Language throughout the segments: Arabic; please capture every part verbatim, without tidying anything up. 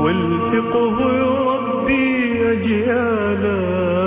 والفقه يربي أجيالا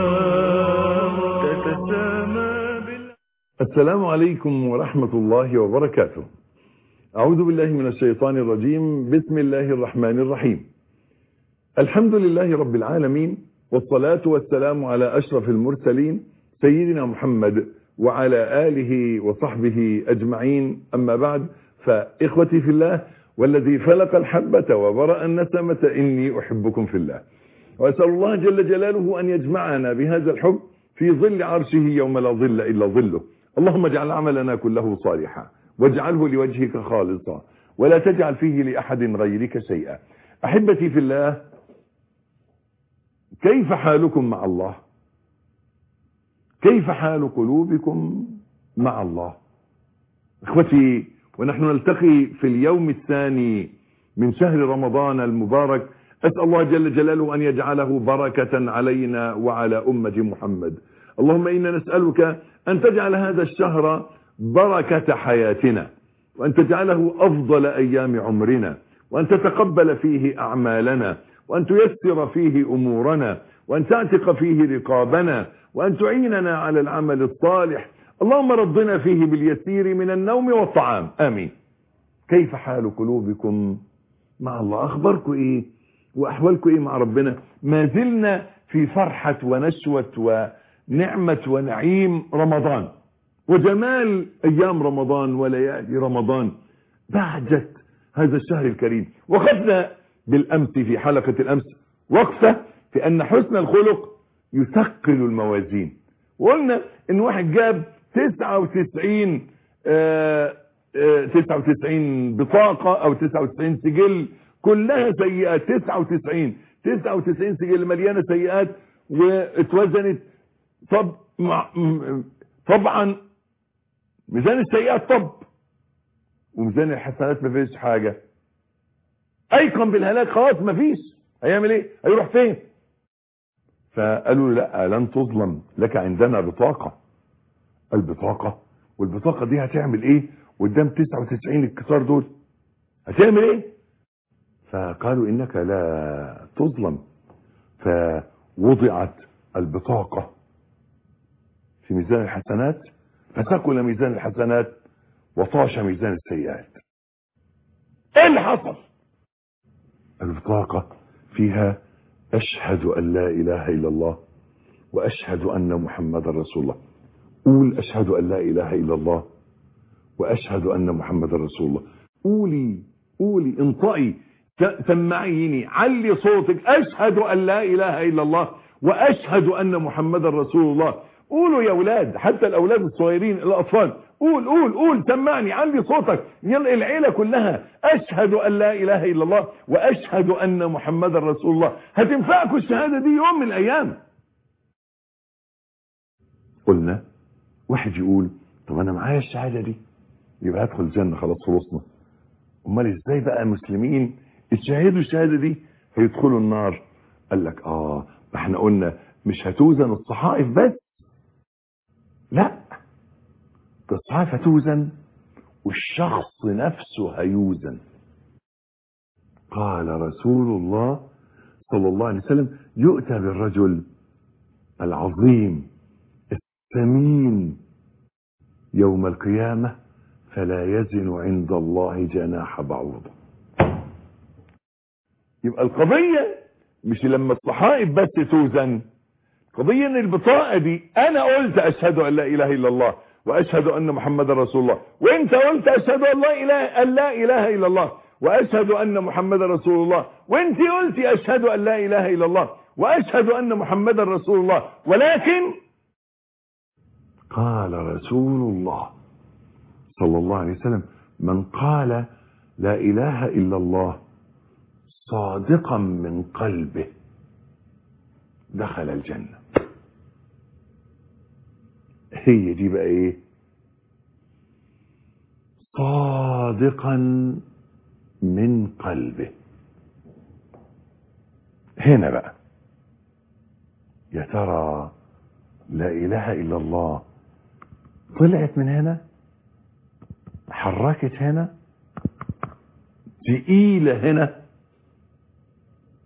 تتسامى بال... السلام عليكم ورحمة الله وبركاته. أعوذ بالله من الشيطان الرجيم. بسم الله الرحمن الرحيم. الحمد لله رب العالمين، والصلاة والسلام على أشرف المرسلين سيدنا محمد وعلى آله وصحبه أجمعين. أما بعد، فإخوتي في الله والذي فلق الحبة وبرأ النسمة إني أحبكم في الله، وأسأل الله جل جلاله أن يجمعنا بهذا الحب في ظل عرشه يوم لا ظل إلا ظله. اللهم اجعل عملنا كله صالحا واجعله لوجهك خالصا ولا تجعل فيه لأحد غيرك شيئا. أحبتي في الله، كيف حالكم مع الله؟ كيف حال قلوبكم مع الله؟ اخوتي، ونحن نلتقي في اليوم الثاني من شهر رمضان المبارك، أسأل الله جل جلاله أن يجعله بركة علينا وعلى أمة محمد. اللهم إنا نسألك أن تجعل هذا الشهر بركة حياتنا، وأن تجعله أفضل أيام عمرنا، وأن تتقبل فيه أعمالنا، وأن تيسر فيه أمورنا، وأن تعتق فيه رقابنا، وأن تعيننا على العمل الصالح. اللهم رضنا فيه باليسير من النوم والطعام، آمين. كيف حال قلوبكم مع الله؟ أخباركم إيه وأحوالكم إيه مع ربنا؟ ما زلنا في فرحة ونشوة ونعمة ونعيم رمضان، وجمال أيام رمضان وليالي رمضان، بهجة هذا الشهر الكريم. وقفنا بالأمس في حلقة الأمس وقفة في أن حسن الخلق يثقل الموازين، وقلنا إن واحد جاب تسعة وتسعين آه آه تسعة وتسعين بطاقة أو تسعة وتسعين سجل كلها سيئات، تسعة وتسعين تسعة وتسعين سجل مليانة سيئات واتوزنت. طب طبعا ميزان السيئات طب، وميزان الحسنات ما فيش حاجة. ايقن بالهلاك، خلاص ما فيش، هيعمل ايه؟ هيروح فين؟ فقالوا لا، لن تظلم، لك عندنا بطاقة. البطاقة؟ والبطاقة دي هتعمل ايه قدام تسعة وتسعين الكسار دول؟ هتعمل ايه؟ فقالوا انك لا تظلم. فوضعت البطاقة في ميزان الحسنات، فثقل ميزان الحسنات وطاش ميزان السيئات. ايه اللي حصل؟ البطاقة فيها أشهد أن لا إله إلا الله وأشهد أن محمد رسول الله. قول أشهد أن لا إله إلا الله وأشهد أن محمد رسول الله. قولي قولي انطقي، سمعيني، علي صوتك، أشهد أن لا إله إلا الله وأشهد أن محمد رسول الله. قولوا يا أولاد، حتى الأولاد الصغيرين الأطفال، قول قول قول سمعني، علي صوتك، يلا العيلة كلها، أشهد أن لا إله إلا الله وأشهد أن محمد رسول الله. هتنفعكم الشهادة دي يوم من الأيام. قلنا واحد يقول طب أنا معايا الشهادة دي يبقى هدخل الجنة، خلاص خلصنا. أمال إزاي بقى مسلمين اتشهدوا الشهادة دي هيدخلوا النار؟ قال لك آه ما احنا قلنا مش هتوزن الصحائف بس، لا، الصحائف هتوزن والشخص نفسه هيوزن. قال رسول الله صلى الله عليه وسلم يؤتى بالرجل العظيم الثمين يوم القيامة فلا يزن عند الله جناح بعوضة. يبقى القضية مش لما الصحائف بس توزن، قضية ان البطاقة دي انا قلت اشهد ان لا اله الا الله واشهد ان محمد رسول الله، وانت قلت اشهد ان لا اله ان لا اله الا الله واشهد ان محمد رسول الله، وانت قلت اشهد ان لا اله الا الله واشهد ان محمد رسول الله. ولكن قال رسول الله صلى الله عليه وسلم من قال لا اله الا الله صادقا من قلبه دخل الجنة. هي دي بقى ايه؟ صادقا من قلبه. هنا بقى يا ترى لا اله الا الله طلعت من هنا، حركت هنا، تقيلة هنا،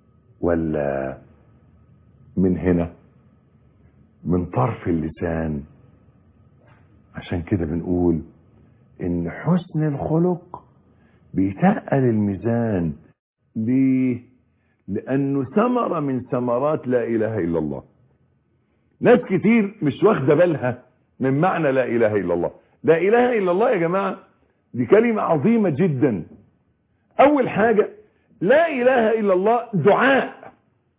ولا من هنا من طرف اللسان؟ عشان كده بنقول ان حسن الخلق بيتقل الميزان. ليه؟ لانه ثمرة من ثمرات لا اله الا الله. ناس كتير مش واخدة بالها من معنى لا اله الا الله. لا اله الا الله يا جماعة دي كلمة عظيمة جدا. اول حاجة لا اله الا الله دعاء.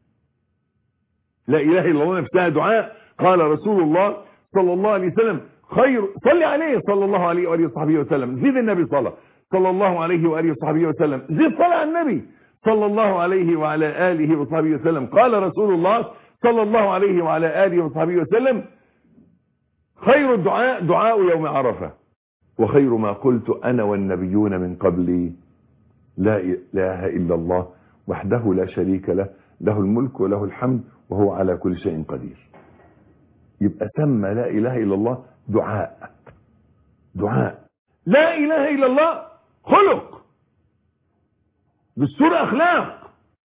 لا اله الا الله نفسها دعاء. قال رسول الله صلى الله عليه وسلم خير، صلي عليه صلى الله عليه وآله وصحبه وسلم، زيد النبي صلى صلى الله عليه وآله وصحبه وسلم، زيد صلى على النبي صلى الله عليه وعلى آله وصحبه وسلم. قال رسول الله صلى الله عليه وعلى آله وصحبه وسلم خير الدعاء دعاء يوم عرفة، وخير ما قلت أنا والنبيون من قبلي لا إله إلا الله وحده لا شريك له، له الملك وله الحمد وهو على كل شيء قدير. يبقى سمى لا إله إلا الله دعاء. دعاء. لا إله إلا الله خلق، بالسورة أخلاق.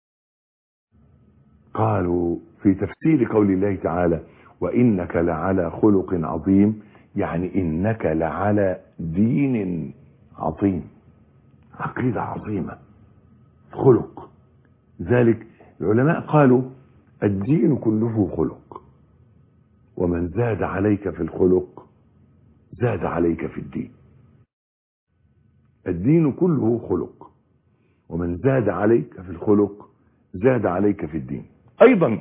قالوا في تفسير قول الله تعالى وإنك لعلى خلق عظيم، يعني إنك لعلى دين عظيم، عقيدة عظيمة، خلق. ذلك العلماء قالوا الدين كله خلق، ومن زاد عليك في الخلق زاد عليك في الدين. الدين كله خلق، ومن زاد عليك في الخلق زاد عليك في الدين. ايضا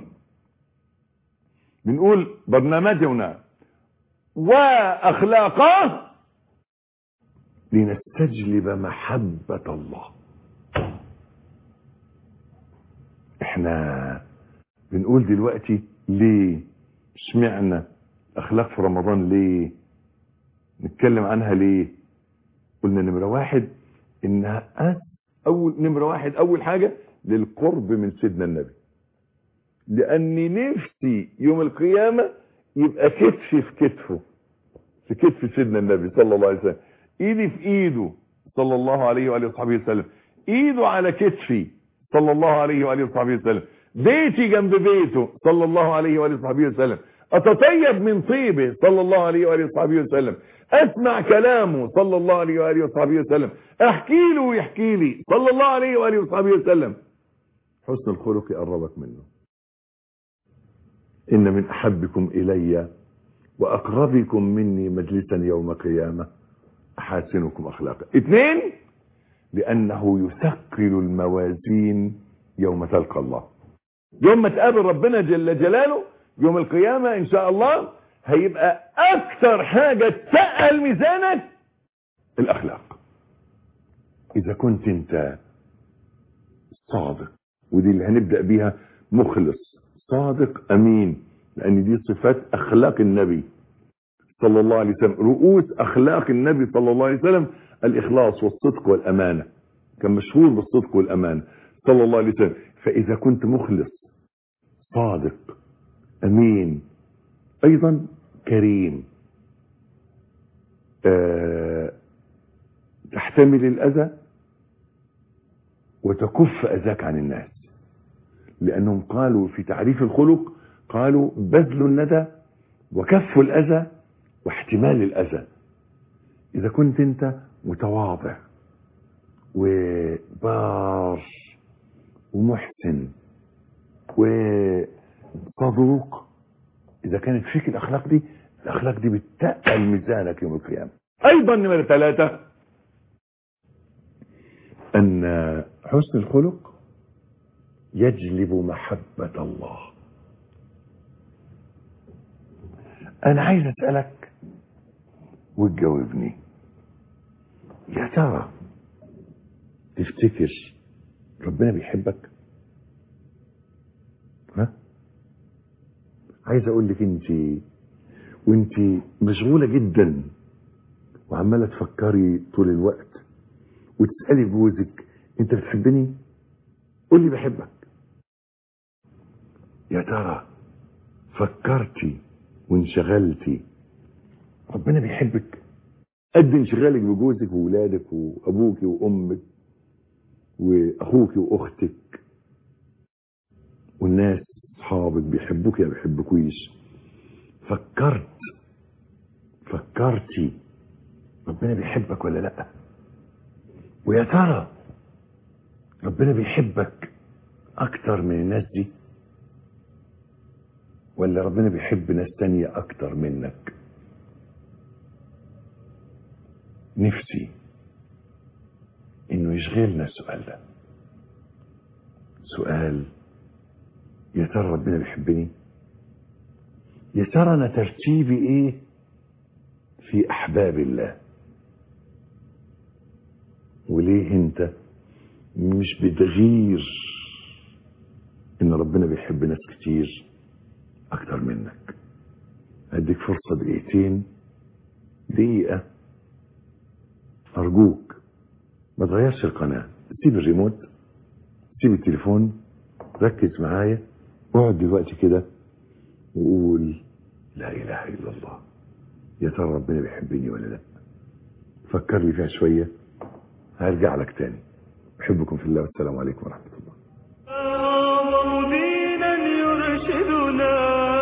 بنقول برنامجنا واخلاقه لنستجلب محبة الله. احنا بنقول دلوقتي ليه اشمعنى اخلاق في رمضان، ليه نتكلم عنها، ليه؟ قلنا نمرة واحد انها اول نمرة واحد اول حاجة للقرب من سيدنا النبي، لاني نفسي يوم القيامة يبقى كتفي في كتفه، في كتف سيدنا النبي صلى الله عليه وسلم، ايدي في ايده صلى الله عليه وآله وصحبه وسلم، ايده على كتفي صلى الله عليه وآله وصحبه وسلم، بيتي جنب بيته صلى الله عليه وآله وصحبه وسلم، اتطيب من طيبه صلى الله عليه وآله وصحبه وسلم، اسمع كلامه صلى الله عليه وآله وصحبه وسلم، احكي له ويحكي لي صلى الله عليه وآله وصحبه وسلم. حسن الخلق يقربك منه. ان من احبكم الي واقربكم مني مجلسا يوم قيامة احاسنكم اخلاقا. اثنين، لانه يثقل الموازين يوم تلقى الله. يوم ما تقابل ربنا جل جلاله يوم القيامة ان شاء الله هيبقى اكثر حاجة تقل ميزانك الاخلاق. اذا كنت انت صادق، ودي اللي هنبدأ بيها، مخلص صادق امين، لان دي صفات اخلاق النبي صلى الله عليه وسلم. رؤوس اخلاق النبي صلى الله عليه وسلم الاخلاص والصدق والامانة، كان مشهور بالصدق والامانة صلى الله عليه وسلم. فاذا كنت مخلص صادق امين، ايضا كريم، أه تحتمل الاذى وتكف اذاك عن الناس، لانهم قالوا في تعريف الخلق، قالوا بذل الندى وكف الاذى واحتمال الاذى. اذا كنت انت متواضع وبار ومحسن وصدوق، اذا كانت فيك الاخلاق دي، الاخلاق دي بتقل ميزانك يوم القيامة. ايضا نمرة ثلاثة، ان حسن الخلق يجلب محبة الله. انا عايز اسألك وتجاوبني، يا ترى تفتكر ربنا بيحبك؟ ها؟ عايز اقول لك انت وانت مشغولة جدا وعمالة تفكري طول الوقت وتسألي جوزك انت بتحبني؟ قول لي بحبك. يا ترى فكرتي وانشغلتي ربنا بيحبك قد انشغالك بجوزك وولادك وابوك وامك واخوك واختك؟ والناس اصحابك بيحبوك يا بيحبكويش، فكرت فكرتي ربنا بيحبك ولا لا؟ ويا ترى ربنا بيحبك اكتر من الناس دي، ولا ربنا بيحب ناس تانية اكتر منك؟ نفسي انه يشغلنا السؤال ده، سؤال يا ترى ربنا بيحبني؟ يا ترى انا ترتيبي ايه في احباب الله؟ وليه انت مش بتغير ان ربنا بيحب ناس كتير اكتر منك؟ اديك فرصة دقيقتين، دقيقة ارجوك ما تغيرش القناة، سيب الريموت، سيب التليفون، ركز معايا، اقعد دلوقتي كده وقول لا اله الا الله. يا ترى ربنا بيحبني ولا لا؟ فكر لي فيها شوية، هرجع لك تاني. بحبكم في الله والسلام عليكم ورحمة الله. أعظم دينا يرشدنا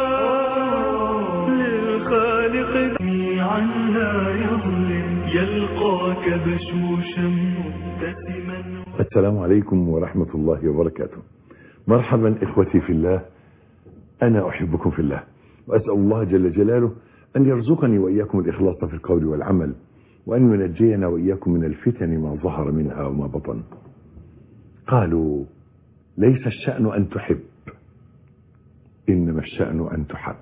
للخالق جميعا لا يظلم، يلقاك بشوشا مبتسما. السلام عليكم ورحمة الله وبركاته. مرحبا إخوتي في الله، أنا أحبكم في الله، وأسأل الله جل جلاله أن يرزقني وإياكم الإخلاص في القول والعمل، وأن ينجينا وإياكم من الفتن ما ظهر منها وما بطن. قالوا ليس الشأن أن تحب، إنما الشأن أن تحب.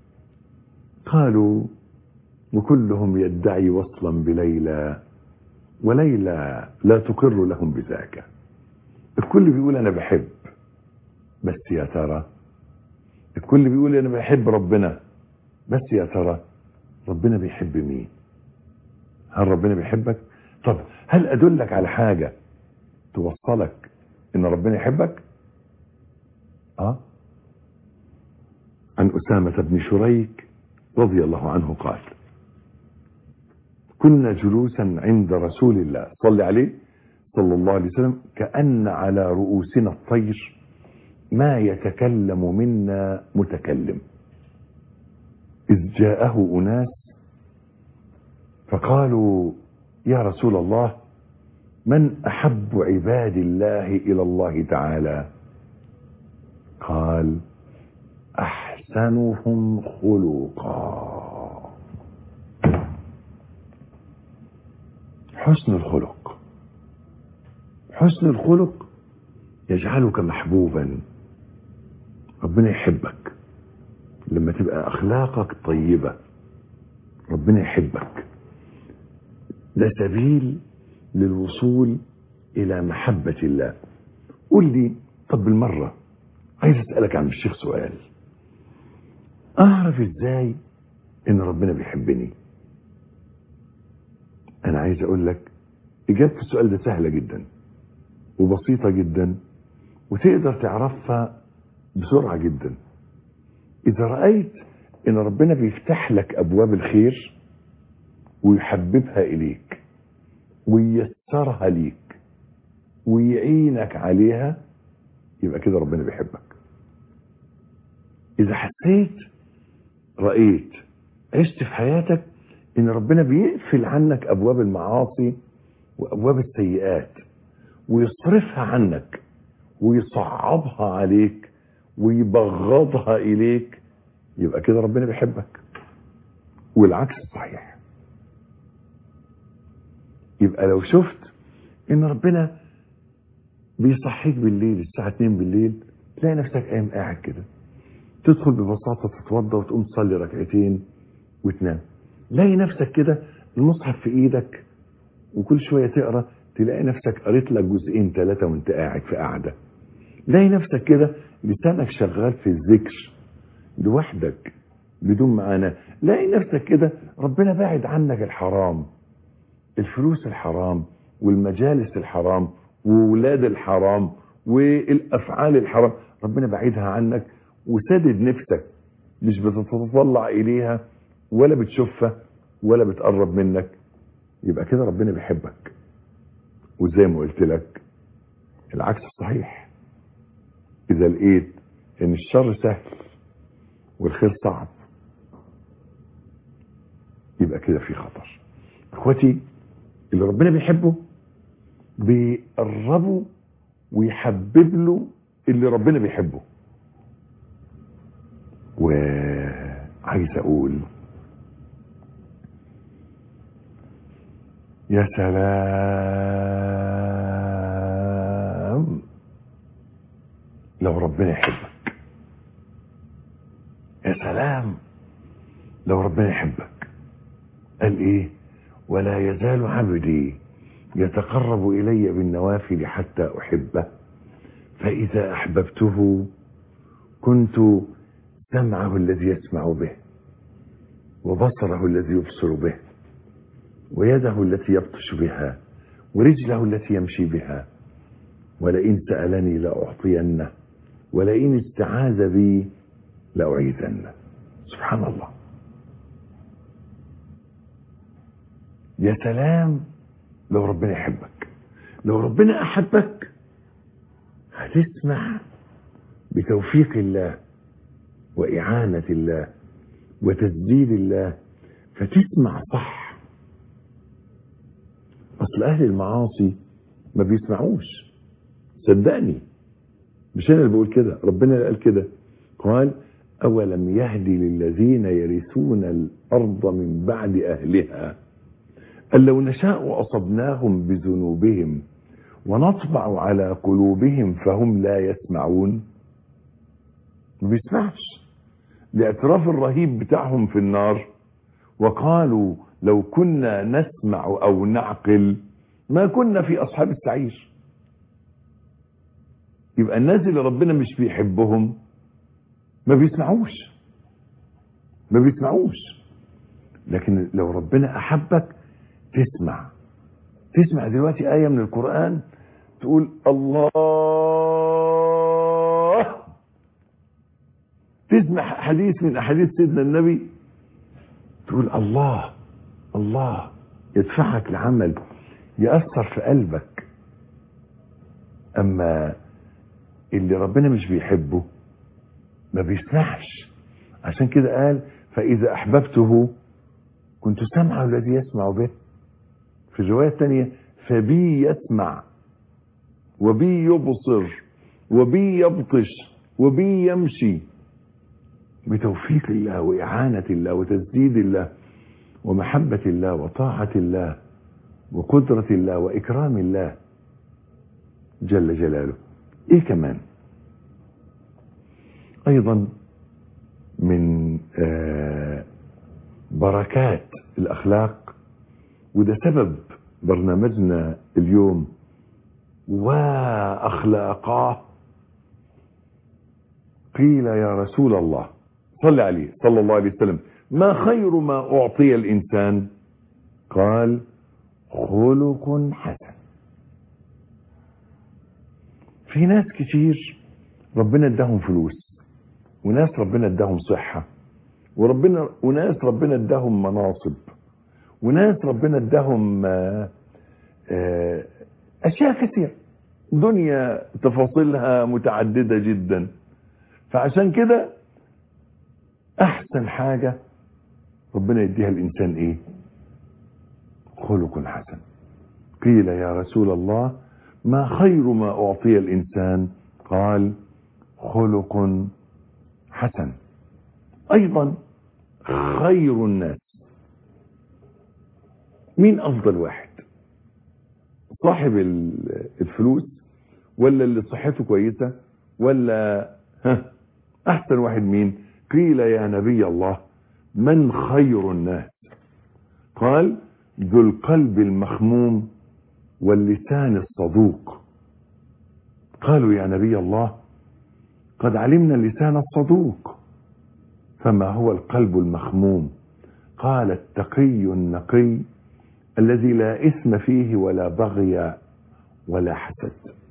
قالوا وكلهم يدعي وصلا بليلى، وليلى لا تقر لهم بذاك. الكل بيقول أنا بحب، بس يا ترى الكل بيقول أنا بحب ربنا، بس يا ترى ربنا بيحب مين؟ هل ربنا بيحبك؟ طب هل أدلك على حاجة توصلك إن ربنا يحبك؟ آه عن أسامة بن شريك رضي الله عنه قال كنا جلوسا عند رسول الله صلى عليه صلى الله عليه وسلم كأن على رؤوسنا الطير ما يتكلم منا متكلم، إذ جاءه أناس فقالوا يا رسول الله من أحب عباد الله إلى الله تعالى؟ قال أحسنهم خلقا. حسن الخلق، حسن الخلق يجعلك محبوبا. ربنا يحبك لما تبقى أخلاقك طيبة، ربنا يحبك. ده سبيل للوصول إلى محبة الله. قول لي طب بالمرة عايز أسألك عن الشيخ سؤال، أعرف إزاي إن ربنا بيحبني؟ أنا عايز أقول لك إجابة السؤال ده سهلة جدا وبسيطة جدا، وتقدر تعرفها بسرعة جدا. إذا رأيت إن ربنا بيفتح لك أبواب الخير ويحببها إليك وييسرها ليك ويعينك عليها، يبقى كده ربنا بيحبك. إذا حسيت رأيت عشت في حياتك إن ربنا بيقفل عنك أبواب المعاصي وأبواب السيئات ويصرفها عنك ويصعبها عليك ويبغضها إليك، يبقى كده ربنا بيحبك. والعكس صحيح. يبقى لو شفت إن ربنا بيصحيك بالليل الساعة اتنين بالليل، تلاقي نفسك قايم قاعد كده، تدخل ببساطة تتوضى وتقوم تصلي ركعتين وتنام. لاقي نفسك كده المصحف في ايدك وكل شوية تقرأ، تلاقي نفسك قريت لك جزئين ثلاثة وانت قاعد في قاعدة. لاقي نفسك كده لسانك شغال في الذكر لوحدك بدون معنى. لاقي نفسك كده ربنا باعد عنك الحرام، الفلوس الحرام والمجالس الحرام وولاد الحرام والافعال الحرام، ربنا بعيدها عنك وسدد نفسك، مش بتتطلع اليها ولا بتشوفها ولا بتقرب منك. يبقى كده ربنا بيحبك. وزي ما قلت لك العكس صحيح. اذا لقيت ان الشر سهل والخير صعب، يبقى كده في خطر. اخوتي اللي ربنا بيحبه بيقربه ويحبب له اللي ربنا بيحبه. وعايز اقول يا سلام لو ربنا يحبك، يا سلام لو ربنا يحبك. قال ايه؟ ولا يزال عبدي يتقرب الي بالنوافل حتى احبه، فاذا احببته كنت سمعه الذي يسمع به، وبصره الذي يبصر به، ويده التي يبطش بها، ورجله التي يمشي بها، ولئن سألني لأعطينه، ولئن استعاذ بي لأعيذنه. سبحان الله. يا سلام لو ربنا يحبك. لو ربنا أحبك هتسمع بتوفيق الله وإعانة الله وتسديد الله، فتسمع صح. أصل أهل المعاصي ما بيسمعوش، صدقني، مش أنا اللي بقول كده، ربنا اللي قال كده. قال أولم يهدي للذين يرثون الأرض من بعد أهلها أن لو نشاء أصبناهم بذنوبهم ونطبع على قلوبهم فهم لا يسمعون. ما بيسمعش لاعتراف الرهيب بتاعهم في النار، وقالوا لو كنا نسمع أو نعقل ما كنا في أصحاب السعير. يبقى الناس اللي ربنا مش بيحبهم ما بيسمعوش ما بيسمعوش لكن لو ربنا أحبك تسمع. تسمع دلوقتي آية من القرآن تقول الله، تسمع حديث من أحاديث سيدنا النبي تقول الله الله، يدفعك لعمل يأثر في قلبك. أما اللي ربنا مش بيحبه ما بيسمعش. عشان كده قال فإذا أحببته كنت سمعه الذي يسمع به. في الرواية الثانية فبي يسمع وبي يبصر وبي يبطش وبي يمشي. بتوفيق الله وإعانة الله وتسديد الله ومحبة الله وطاعة الله وقدرة الله وإكرام الله جل جلاله. إيه كمان أيضا من آه بركات الأخلاق، وده سبب برنامجنا اليوم، وأخلاقاه. قيل يا رسول الله صلى عليه صلى الله عليه وسلم ما خير ما أعطي الإنسان؟ قال خلق حسن. في ناس كتير ربنا اداهم فلوس، وناس ربنا اداهم صحة، وربنا وناس ربنا اداهم مناصب، وناس ربنا اداهم أشياء كثير، دنيا تفاصيلها متعددة جدا. فعشان كده أحسن حاجة ربنا يديها الإنسان إيه؟ خلق حسن. قيل يا رسول الله ما خير ما أعطي الإنسان؟ قال خلق حسن. أيضا خير الناس، مين أفضل واحد؟ صاحب الفلوس ولا اللي صحته كويسة ولا ها أحسن واحد مين؟ قيل يا نبي الله من خير الناس؟ قال ذو القلب المخموم واللسان الصدوق. قالوا يا نبي الله قد علمنا اللسان الصدوق، فما هو القلب المخموم؟ قال التقي النقي الذي لا إثم فيه ولا بغي ولا حسد.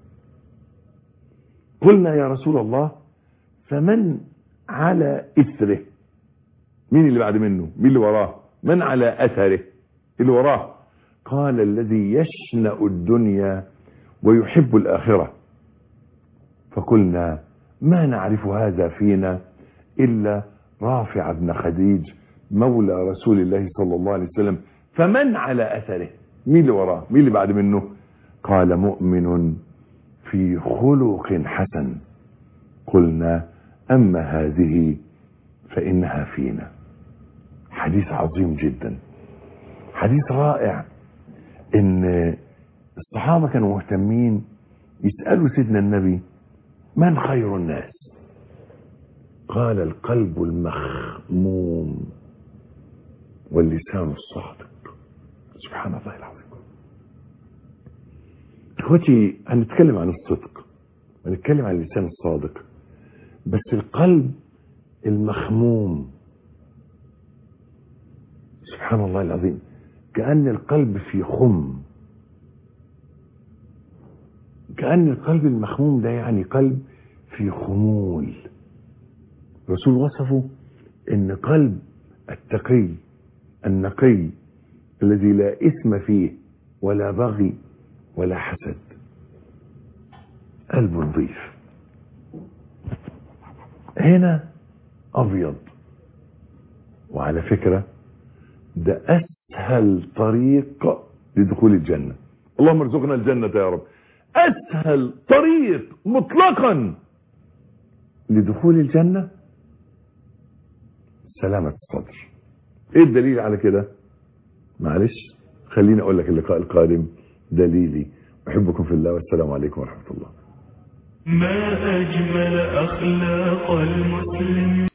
قلنا يا رسول الله فمن على إثره؟ مين اللي بعد منه؟ مين اللي وراه؟ من على أثره اللي وراه؟ قال الذي يشنأ الدنيا ويحب الآخرة. فقلنا ما نعرف هذا فينا إلا رافع بن خديج مولى رسول الله صلى الله عليه وسلم. فمن على أثره؟ مين اللي وراه؟ مين اللي بعد منه؟ قال مؤمن في خلق حسن. قلنا أما هذه فإنها فينا. حديث عظيم جدا، حديث رائع. إن الصحابة كانوا مهتمين يسألوا سيدنا النبي من خير الناس؟ قال القلب المخموم واللسان الصادق. سبحان الله العظيم. اخوتي هنتكلم عن الصدق، هنتكلم عن اللسان الصادق، بس القلب المخموم سبحان الله العظيم، كأن القلب في خم، كأن القلب المخموم ده يعني قلب في خمول. الرسول وصفه ان قلب التقي النقي الذي لا إثم فيه ولا بغي ولا حسد، قلب نظيف. هنا أبيض. وعلى فكرة ده أسهل طريق لدخول الجنة. اللهم ارزقنا الجنة يا رب. أسهل طريق مطلقا لدخول الجنة سلامة الصدر. ايه الدليل على كده؟ معلش خليني اقول لك اللقاء القادم دليلي. احبكم في الله والسلام عليكم ورحمة الله. ما أجمل أخلاق المسلم.